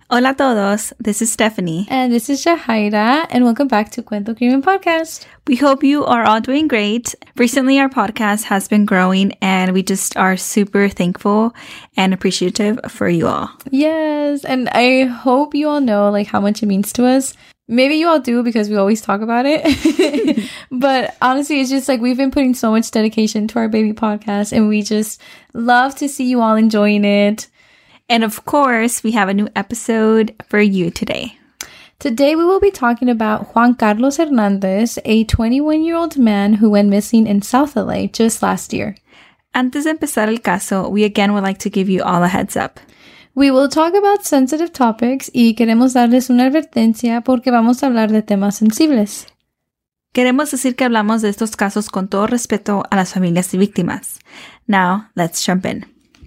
Hola todos, this is Stephanie. And this is Jahaira, and welcome back to Cuento Crimen Podcast. We hope you are all doing great. Recently, our podcast has been growing, and we just are super thankful and appreciative for you all. Yes, and I hope you all know how much it means to us. Maybe you all do because we always talk about it. But honestly, it's just we've been putting so much dedication to our baby podcast, and we just love to see you all enjoying it. And of course, we have a new episode for you today. Today, we will be talking about Juan Carlos Hernandez, a 21-year-old man who went missing in South LA just last year. Antes de empezar el caso, we again would like to give you all a heads up. We will talk about sensitive topics y queremos darles una advertencia porque vamos a hablar de temas sensibles. Queremos decir que hablamos de estos casos con todo respeto a las familias y víctimas. Now, let's jump in.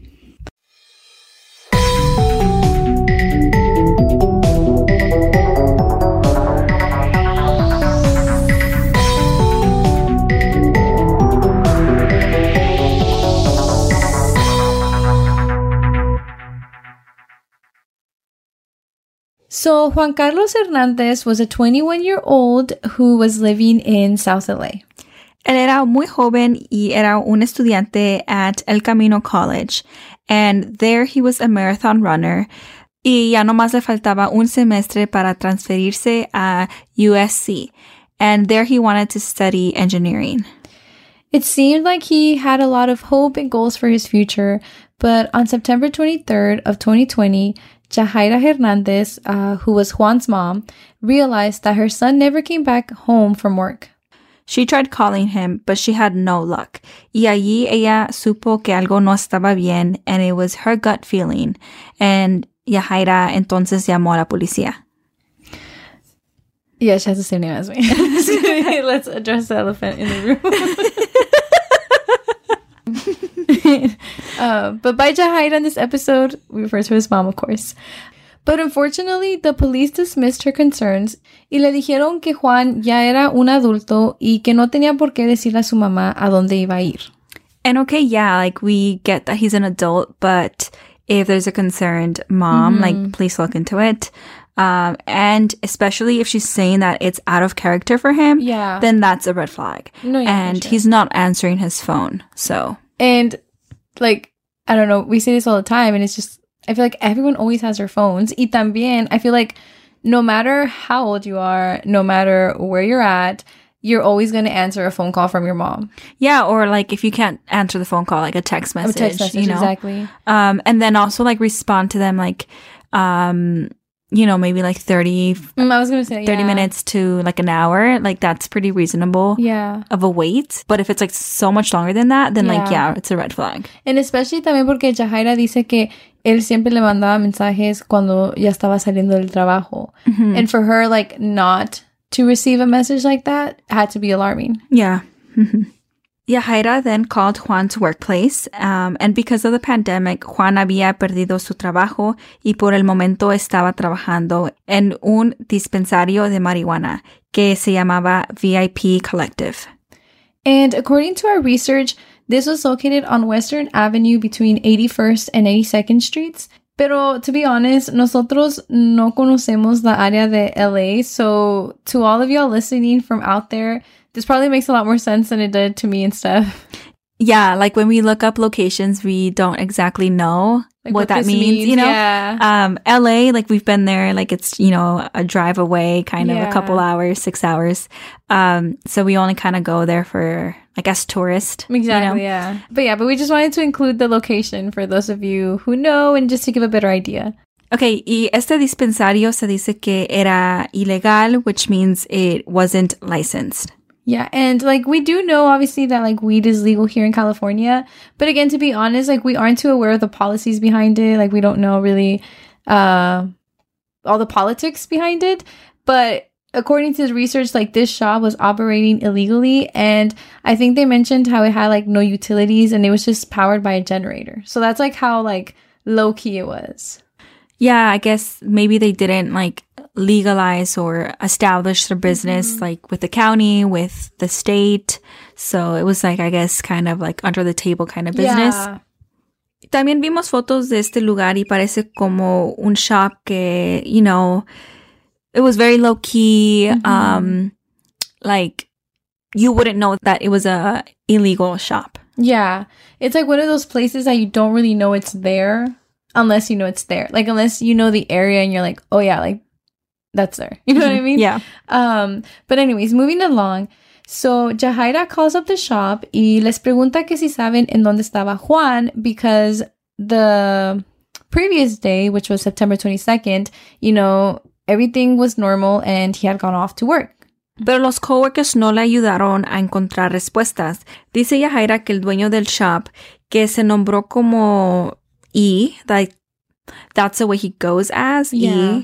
So, Juan Carlos Hernandez was a 21-year-old who was living in South LA. Él era muy joven y era un estudiante at El Camino College. And there he was a marathon runner. Y ya nomás le faltaba un semestre para transferirse a USC. And there he wanted to study engineering. It seemed like he had a lot of hope and goals for his future. But on September 23rd of 2020, Jahaira Hernandez, who was Juan's mom, realized that her son never came back home from work. She tried calling him, but she had no luck. Y allí ella supo que algo no estaba bien, and it was her gut feeling. And Jahaira entonces llamó a la policía. Yeah, she has the same name as me. Let's address the elephant in the room. But by Jahaira in this episode, we refer to his mom, of course. But unfortunately, the police dismissed her concerns y le dijeron que Juan ya era un adulto y que no tenía por qué decirle a su mamá a dónde iba a ir. And okay, yeah, we get that he's an adult, but if there's a concerned mom, please look into it. And especially if she's saying that it's out of character for him, then that's a red flag. No, yeah, and he's not answering his phone, so. And, I don't know, we say this all the time, and it's just, I feel like everyone always has their phones. Y también, I feel like no matter how old you are, no matter where you're at, you're always going to answer a phone call from your mom. Yeah, or if you can't answer the phone call, a text message. A text message, exactly. And then also respond to them maybe 30 I was going to say 30 minutes to an hour. That's pretty reasonable of a wait. But if it's so much longer than that, then it's a red flag. And especially también porque Jahaira dice que él siempre le mandaba mensajes cuando ya estaba saliendo del trabajo. Mm-hmm. And for her, not to receive a message like that had to be alarming. Yeah. Mm-hmm. Jahaira then called Juan's workplace, and because of the pandemic, Juan había perdido su trabajo y por el momento estaba trabajando en un dispensario de marihuana que se llamaba VIP Collective. And according to our research, this was located on Western Avenue between 81st and 82nd Streets. Pero to be honest, nosotros no conocemos la área de LA, so to all of y'all listening from out there, this probably makes a lot more sense than it did to me and stuff. Yeah, when we look up locations, we don't exactly know what that means, you know? Yeah. LA, we've been there, it's, a drive away, kind of a couple hours, 6 hours. So we only kind of go there for, as tourists. Exactly, yeah. But we just wanted to include the location for those of you who know and just to give a better idea. Okay, y este dispensario se dice que era ilegal, which means it wasn't licensed. Yeah, and we do know obviously that weed is legal here in California, but again, to be honest, we aren't too aware of the policies behind it. We don't know really all the politics behind it. But according to the research, this shop was operating illegally, and I think they mentioned how it had no utilities and it was just powered by a generator. So that's how low key it was. Yeah, I guess maybe they didn't legalize or establish their business with the county, with the state. So it was I guess kind of under the table kind of business. Yeah. También vimos fotos de este lugar y parece como un shop que, you know, it was very low key. Like you wouldn't know that it was a illegal shop. Yeah. It's like one of those places that you don't really know it's there unless you know it's there. Like unless you know the area and you're like, oh yeah, like that's there. You know what I mean? Yeah. But anyways, moving along. So Jahaira calls up the shop y les pregunta que si saben en dónde estaba Juan because the previous day, which was September 22nd, you know, everything was normal and he had gone off to work. Pero los coworkers no le ayudaron a encontrar respuestas. Dice Yahaira que el dueño del shop, que se nombró como E, like that's the way he goes as, Yeah. E.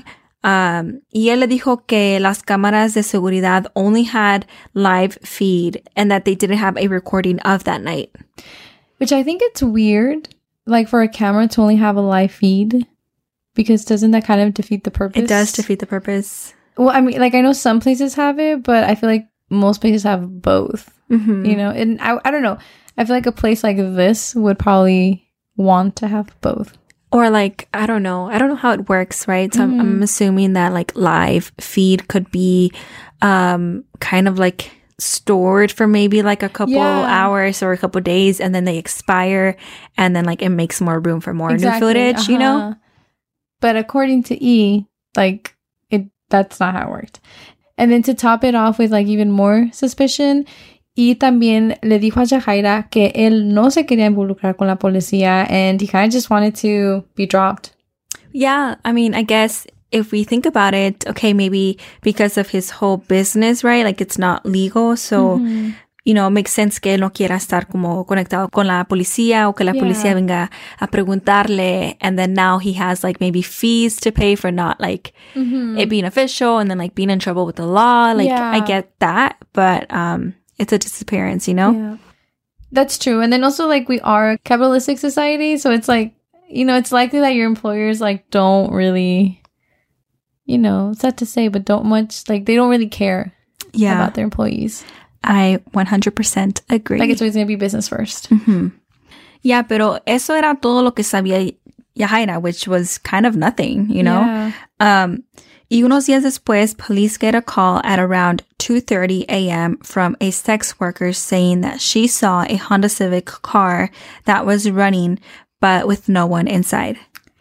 Y él le dijo que las cámaras de seguridad only had live feed and that they didn't have a recording of that night. Which I think it's weird, like for a camera to only have a live feed, because doesn't that kind of defeat the purpose? It does defeat the purpose. Well, I mean, like I know some places have it, but I feel like most places have both, you know? And I don't know. I feel like a place like this would probably want to have both. Or like, I don't know how it works, right? So I'm assuming that like live feed could be kind of like stored for maybe like a couple hours or a couple days and then they expire and then like it makes more room for more new footage, you know? But according to E, like that's not how it worked. And then to top it off with like even more suspicion, Y también le dijo a Jahaira que él no se quería involucrar con la policía and he kind of just wanted to be dropped. Yeah, I mean, I guess if we think about it, okay, maybe because of his whole business, right? Like it's not legal. So, you know, it makes sense que él no quiera estar como conectado con la policía o que la policía venga a preguntarle. And then now he has like maybe fees to pay for not like it being official and then like being in trouble with the law. Like I get that, but it's a disappearance, you know? Yeah. That's true. And then also like we are a capitalistic society. So it's like, you know, it's likely that your employers like don't really, you know, it's sad to say, but don't much, like they don't really care about their employees. I 100% agree. Like it's always going to be business first. Yeah, pero eso era todo lo que sabía Yahaira, which was kind of nothing, you know? Y unos días después, police get a call at around 2:30 a.m. from a sex worker saying that she saw a Honda Civic car that was running, but with no one inside.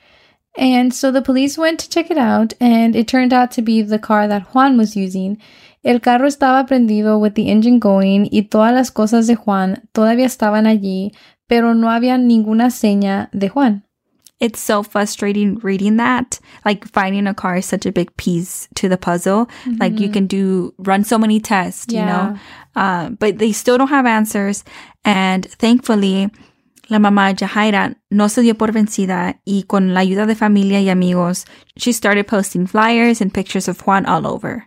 And so the police went to check it out, and it turned out to be the car that Juan was using. El carro estaba prendido with the engine going y todas las cosas de Juan todavía estaban allí, pero no había ninguna seña de Juan. It's so frustrating reading that. Like finding a car is such a big piece to the puzzle. Like you can run so many tests, you know, but they still don't have answers. And thankfully, la mamá Jahaira no se dio por vencida y con la ayuda de familia y amigos, she started posting flyers and pictures of Juan all over.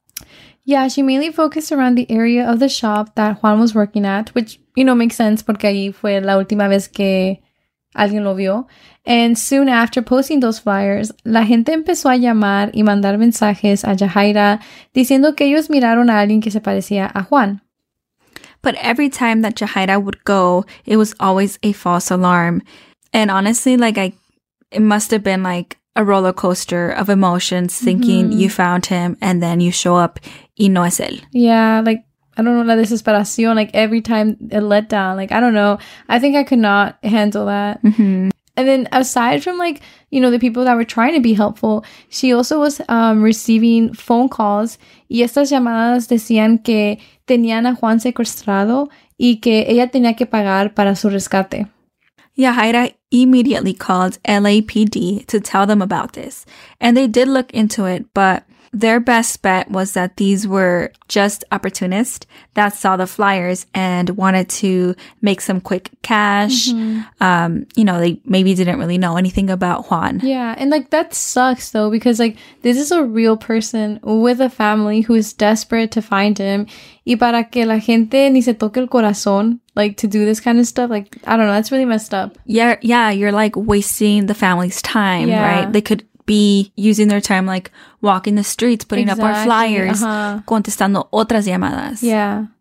Yeah, she mainly focused around the area of the shop that Juan was working at, which, you know, makes sense porque ahí fue la última vez que alguien lo vio. And soon after posting those flyers, la gente empezó a llamar y mandar mensajes a Jahaira diciendo que ellos miraron a alguien que se parecía a Juan. But every time that Jahaira would go, it was always a false alarm. And honestly, like it must have been like a roller coaster of emotions thinking you found him and then you show up y no es él. Yeah, like I don't know, la desesperación, like every time it let down, like I don't know. I think I could not handle that. And then aside from like, you know, the people that were trying to be helpful, she also was receiving phone calls y estas llamadas decían que tenían a Juan secuestrado y que ella tenía que pagar para su rescate. Yahaira immediately called LAPD to tell them about this. And they did look into it, but their best bet was that these were just opportunists that saw the flyers and wanted to make some quick cash. You know, they maybe didn't really know anything about Juan. Yeah, and like that sucks though, because like this is a real person with a family who is desperate to find him. Y para que la gente ni se toque el corazón, like to do this kind of stuff, like I don't know, that's really messed up. Yeah, you're like wasting the family's time, right? They could be using their time like walking the streets, putting up our flyers, contestando otras llamadas. Yeah.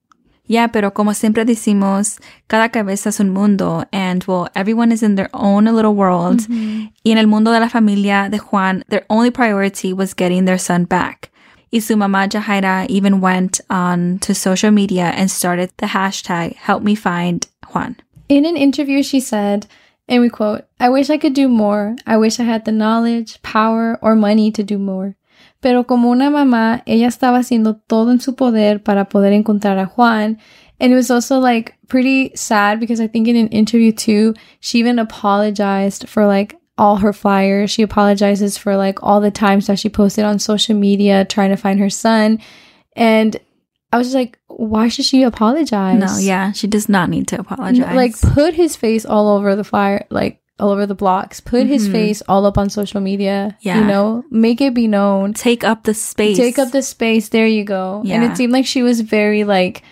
Yeah, pero como siempre decimos, cada cabeza es un mundo, and well, everyone is in their own little world. Mm-hmm. Y en el mundo de la familia de Juan, their only priority was getting their son back. Y su mamá Jahaira even went on to social media and started the hashtag #HelpMeFindJuan. In an interview, she said, and we quote, "I wish I could do more. I wish I had the knowledge, power, or money to do more. Pero como una mamá, ella estaba haciendo todo en su poder para poder encontrar a Juan." And it was also like pretty sad because I think in an interview too, she even apologized for like all her flyers. She apologizes for like all the times that she posted on social media trying to find her son. And I was just like, why should she apologize? No, yeah, she does not need to apologize. Like, put his face all over the flyer, like all over the blocks. Put his face all up on social media. Yeah. You know, make it be known. Take up the space. Take up the space. There you go. Yeah. And it seemed like she was very like,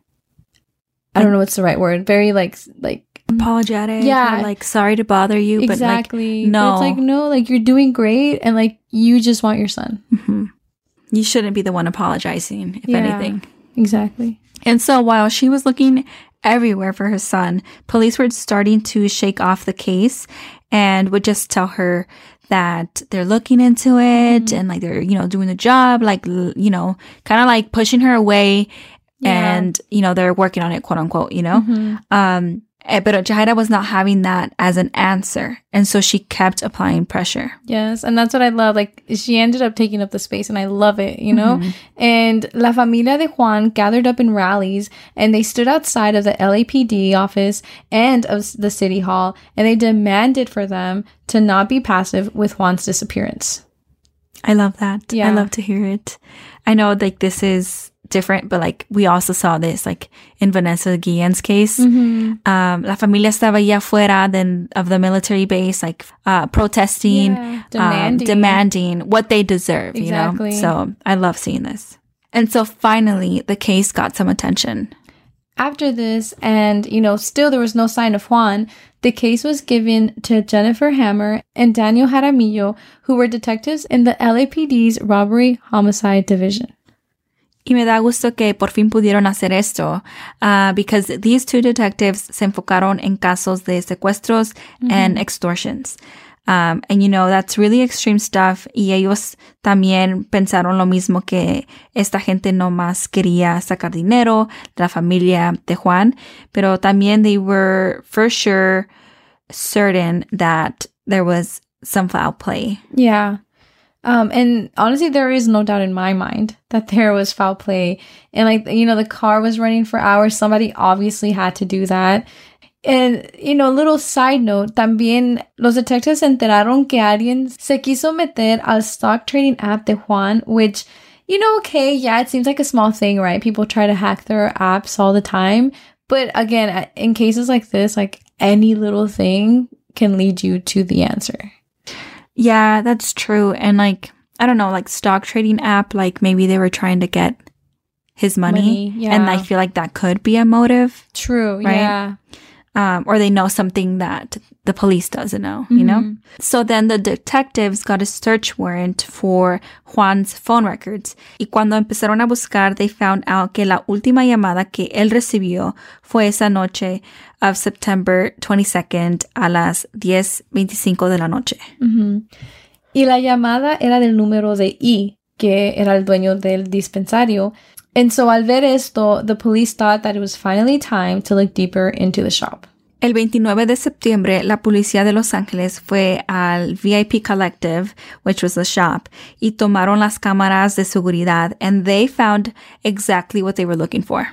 I don't know what's the right word. Very like apologetic. Yeah. Or, like, sorry to bother you. Exactly. But like, no. It's like, no, like you're doing great. And like, you just want your son. Mm-hmm. You shouldn't be the one apologizing, if anything. Exactly. And so while she was looking everywhere for her son, police were starting to shake off the case and would just tell her that they're looking into it and like they're, doing the job, like, kind of like pushing her away and, they're working on it, quote unquote, But Jahaira was not having that as an answer. And so she kept applying pressure. Yes. And that's what I love. Like, she ended up taking up the space and I love it, And La Familia de Juan gathered up in rallies and they stood outside of the LAPD office and of the city hall and they demanded for them to not be passive with Juan's disappearance. I love that. Yeah. I love to hear it. I know like this is different, but like we also saw this like in Vanessa Guillen's case. La familia estaba allá afuera of the military base, like protesting, demanding what they deserve, Exactly. So I love seeing this. And so finally the case got some attention. After this, and still there was no sign of Juan, the case was given to Jennifer Hammer and Daniel Jaramillo, who were detectives in the LAPD's Robbery Homicide Division. Y me da gusto que por fin pudieron hacer esto, because these two detectives se enfocaron en casos de secuestros and extortions. And that's really extreme stuff. Y ellos también pensaron lo mismo, que esta gente no más quería sacar dinero de la familia de Juan, pero también they were for sure certain that there was some foul play. Yeah. And honestly, there is no doubt in my mind that there was foul play. And like, the car was running for hours. Somebody obviously had to do that. And, little side note, también los detectives se enteraron que alguien se quiso meter al stock trading app de Juan, which, okay, yeah, it seems like a small thing, right? People try to hack their apps all the time. But again, in cases like this, like any little thing can lead you to the answer. Yeah, that's true. And like, I don't know, like stock trading app, like maybe they were trying to get his money. Yeah. And I feel like that could be a motive. True, right? yeah. Or they know something that the police doesn't know, you know? So then the detectives got a search warrant for Juan's phone records. Y cuando empezaron a buscar, they found out que la última llamada que él recibió fue esa noche of September 22nd a las 10:25 de la noche. Y la llamada era del número de I, que era el dueño del dispensario. And so al ver esto, the police thought that it was finally time to look deeper into the shop. El 29 de septiembre, la policía de Los Ángeles fue al VIP Collective, which was the shop, y tomaron las cámaras de seguridad, and they found exactly what they were looking for.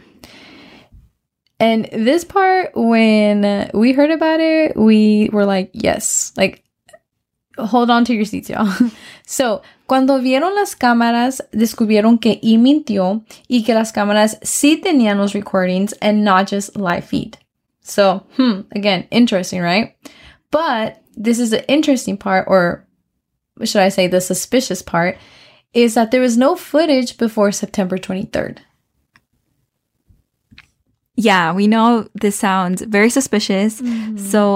And this part, when we heard about it, we were like, yes, like, hold on to your seats, y'all. So, cuando vieron las cámaras, descubrieron que I mintió y que las cámaras sí tenían los recordings and not just live feed. So, again, interesting, right? But this is the interesting part, or should I say the suspicious part, is that there was no footage before September 23rd. Yeah, we know this sounds very suspicious. So,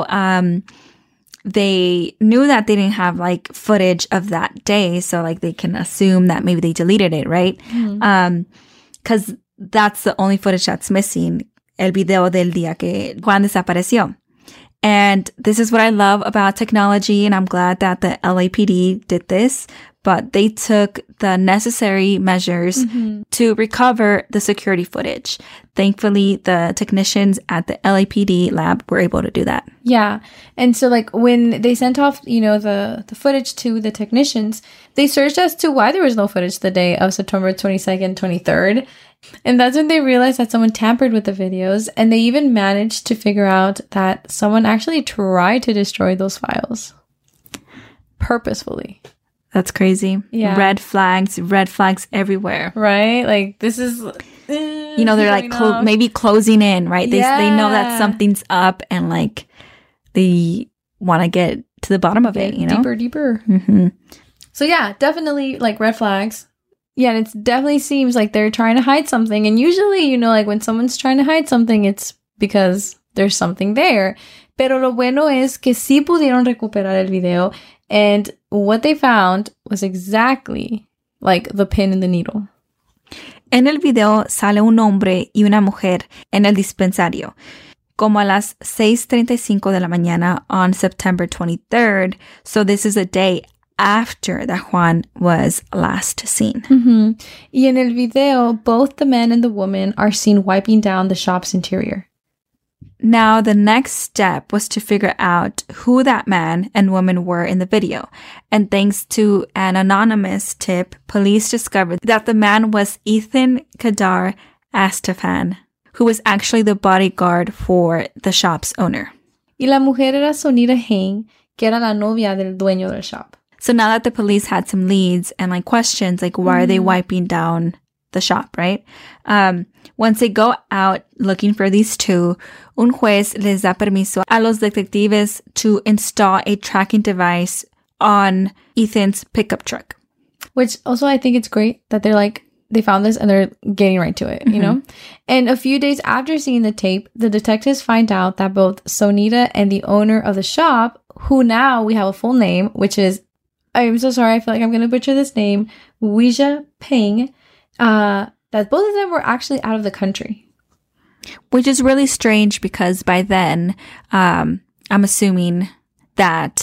they knew that they didn't have like footage of that day. So like they can assume that maybe they deleted it, right? Because that's the only footage that's missing. El video del día que Juan desapareció. And this is what I love about technology, and I'm glad that the LAPD did this, but they took the necessary measures to recover the security footage. Thankfully, the technicians at the LAPD lab were able to do that. Yeah. And so like when they sent off, the footage to the technicians, they searched as to why there was no footage the day of September 22nd, 23rd. And that's when they realized that someone tampered with the videos, and they even managed to figure out that someone actually tried to destroy those files purposefully. That's crazy. Yeah. Red flags everywhere. Right? Like, this is... they're like maybe closing in, right? They know that something's up, and like they want to get to the bottom of it, Deeper. Mm-hmm. So yeah, definitely like red flags. Yeah, and it definitely seems like they're trying to hide something. And usually, like when someone's trying to hide something, it's because there's something there. Pero lo bueno es que sí pudieron recuperar el video. And what they found was exactly like the pin in the needle. En el video sale un hombre y una mujer en el dispensario, como a las 6:35 de la mañana on September 23rd. So this is a day after that Juan was last seen. Mm-hmm. Y en el video, both the man and the woman are seen wiping down the shop's interior. Now, the next step was to figure out who that man and woman were in the video. And thanks to an anonymous tip, police discovered that the man was Ethan Kadar Astafan, who was actually the bodyguard for the shop's owner. Y la mujer era Sonita Hain, que era la novia del dueño del shop. So now that the police had some leads and like questions, like why are they wiping down the shop, right? Once they go out looking for these two, un juez les da permiso a los detectives to install a tracking device on Ethan's pickup truck. Which also I think it's great that they're like, they found this and they're getting right to it, you know? And a few days after seeing the tape, the detectives find out that both Sonita and the owner of the shop, who now we have a full name, which is, I'm so sorry, I feel like I'm going to butcher this name, Weijia Peng, that both of them were actually out of the country. Which is really strange because by then, I'm assuming that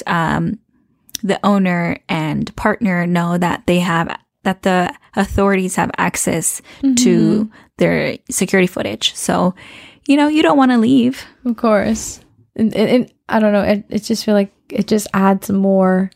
the owner and partner know that that the authorities have access to their security footage. So, you don't want to leave. Of course. And I don't know, it just feel like it just adds more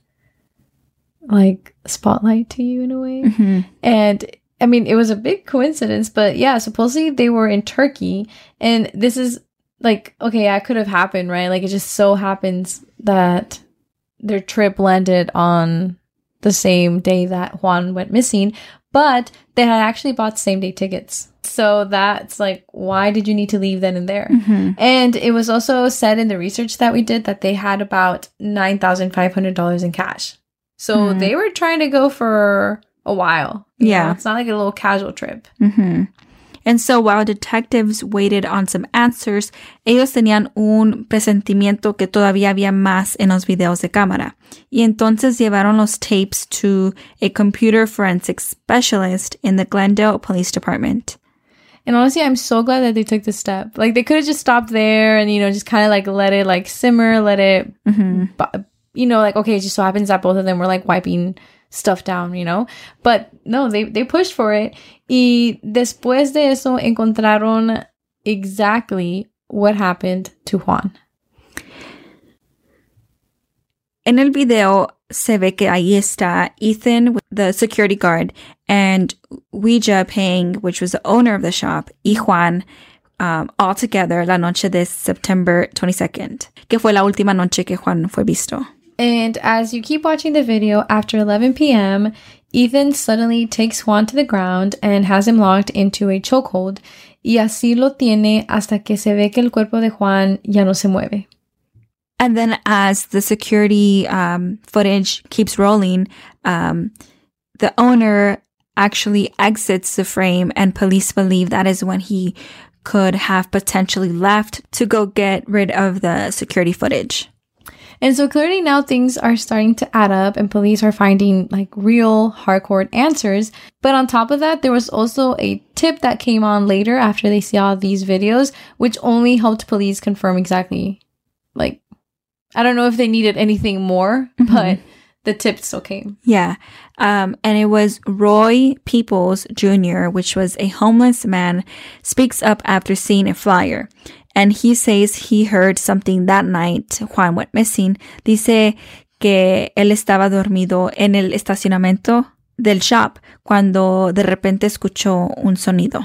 like spotlight to you in a way. And I mean, it was a big coincidence, but yeah, supposedly they were in Turkey, and this is like, okay, yeah, it could have happened, right? Like, it just so happens that their trip landed on the same day that Juan went missing, but they had actually bought same day tickets. So that's like, why did you need to leave then and there? And it was also said in the research that we did that they had about $9,500 in cash. So they were trying to go for a while. Yeah. It's not like a little casual trip. And so while detectives waited on some answers, ellos tenían un presentimiento que todavía había más en los videos de cámara. Y entonces llevaron los tapes to a computer forensics specialist in the Glendale Police Department. And honestly, I'm so glad that they took this step. Like, they could have just stopped there and, just kind of like let it like simmer, let it, like, okay, it just so happens that both of them were like wiping stuff down, But no, they pushed for it. Y después de eso encontraron exactly what happened to Juan. En el video se ve que ahí está Ethan, the security guard, and Weijia Peng, which was the owner of the shop, y Juan, all together la noche de September 22nd, que fue la última noche que Juan fue visto. And as you keep watching the video, after 11 p.m., Ethan suddenly takes Juan to the ground and has him locked into a chokehold, y así lo tiene hasta que se ve que el cuerpo de Juan ya no se mueve. And then as the security footage keeps rolling, the owner actually exits the frame, and police believe that is when he could have potentially left to go get rid of the security footage. And so clearly now things are starting to add up and police are finding like real hardcore answers. But on top of that, there was also a tip that came on later after they saw these videos, which only helped police confirm exactly, like, I don't know if they needed anything more, but the tip still came. Yeah. And it was Roy Peoples Jr., which was a homeless man, speaks up after seeing a flyer. And he says he heard something that night. Juan went missing. Dice que él estaba dormido en el estacionamiento del shop cuando de repente escuchó un sonido.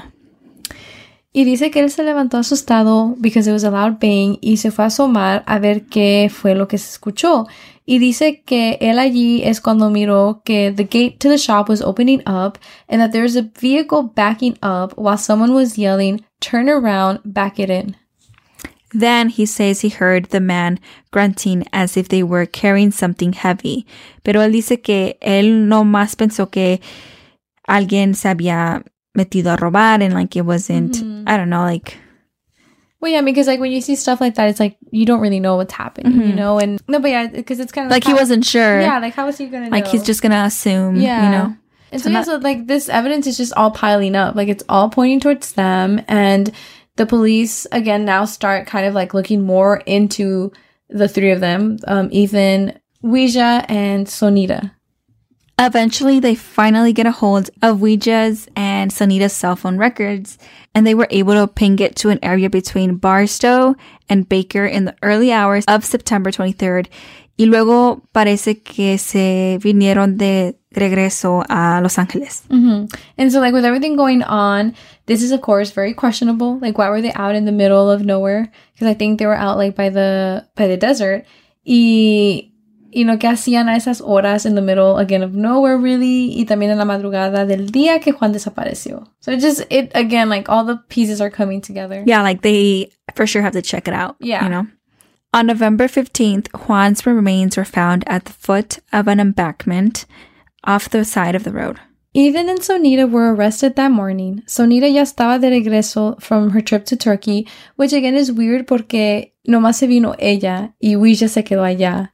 Y dice que él se levantó asustado because it was a loud bang y se fue a asomar a ver qué fue lo que se escuchó. Y dice que él allí es cuando miró que the gate to the shop was opening up and that there was a vehicle backing up while someone was yelling, "Turn around, back it in." Then he says he heard the man grunting as if they were carrying something heavy. Pero él dice que él no más pensó que alguien se había metido a robar and like it wasn't, I don't know, like... Well, yeah, because like when you see stuff like that, it's like you don't really know what's happening, you know? And no, but yeah, because it's kind of like he wasn't sure. Yeah, like how was he gonna know? Like he's just gonna assume, you know? And so, so like this evidence is just all piling up. Like it's all pointing towards them. And the police, again, now start kind of like looking more into the three of them, Ethan, Ouija, and Sonita. Eventually, they finally get a hold of Ouija's and Sonita's cell phone records, and they were able to ping it to an area between Barstow and Baker in the early hours of September 23rd. Y luego parece que se vinieron de regreso a Los Angeles. And so, like, with everything going on, this is, of course, very questionable. Like, why were they out in the middle of nowhere? Because I think they were out, like, by the desert. Y... you know, que hacían a esas horas in the middle, again, of nowhere, really, y también en la madrugada del día que Juan desapareció. So it again, like, all the pieces are coming together. Yeah, like, they for sure have to check it out. Yeah. You know? On November 15th, Juan's remains were found at the foot of an embankment off the side of the road. Ethan and Sonita were arrested that morning. Sonita ya estaba de regreso from her trip to Turkey, which again is weird porque nomás se vino ella y Ouija se quedó allá.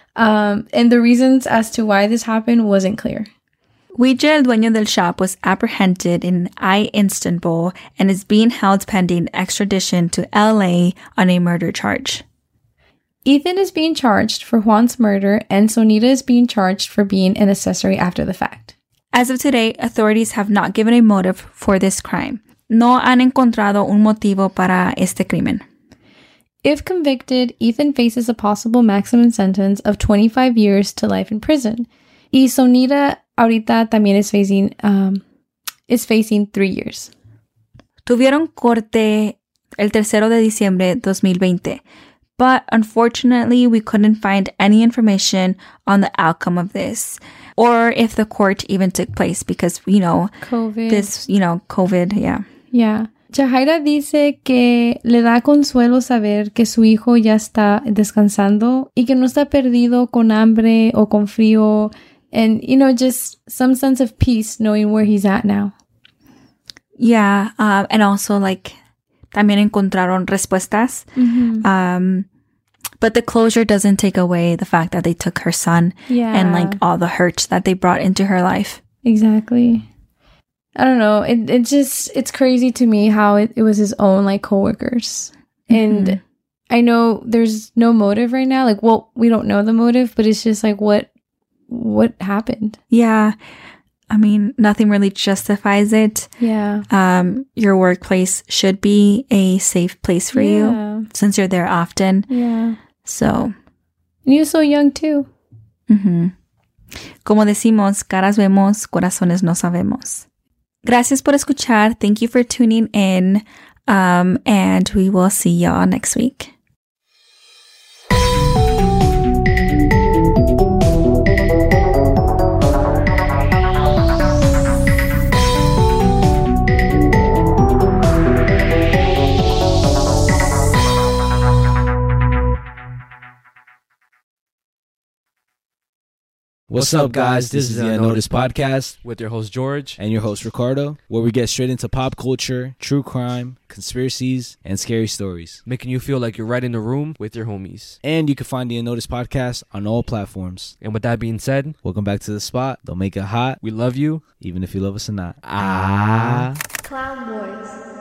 And the reasons as to why this happened wasn't clear. Ouija, el dueño del shop, was apprehended in Istanbul and is being held pending extradition to LA on a murder charge. Ethan is being charged for Juan's murder and Sonita is being charged for being an accessory after the fact. As of today, authorities have not given a motive for this crime. No han encontrado un motivo para este crimen. If convicted, Ethan faces a possible maximum sentence of 25 years to life in prison. Y Sonita ahorita también is facing 3 years. Tuvieron corte el 3 de diciembre 2020, but unfortunately we couldn't find any information on the outcome of this or if the court even took place because, you know, COVID, yeah. Yeah. Jahaira dice que le da consuelo saber que su hijo ya está descansando y que no está perdido con hambre o con frío and, you know, just some sense of peace knowing where he's at now. Yeah, and also, like, también encontraron respuestas. But the closure doesn't take away the fact that they took her son and, like, all the hurt that they brought into her life. Exactly. I don't know. It's crazy to me how it was his own, like, coworkers. And I know there's no motive right now. Like, well, we don't know the motive, but it's just like, what happened? Yeah. I mean, nothing really justifies it. Yeah. Your workplace should be a safe place for you since you're there often. Yeah. So. And you're so young too. Como decimos, caras vemos, corazones no sabemos. Gracias por escuchar. Thank you for tuning in. And we will see y'all next week. What's up, guys? This is the Unnoticed Podcast with your host, George. and your host, Ricardo, where we get straight into pop culture, true crime, conspiracies, and scary stories. Making you feel like you're right in the room with your homies. And you can find the Unnoticed Podcast on all platforms. And with that being said, Welcome back to the spot. Don't make it hot, we love you. even if you love us or not. Ah. Clown Boys.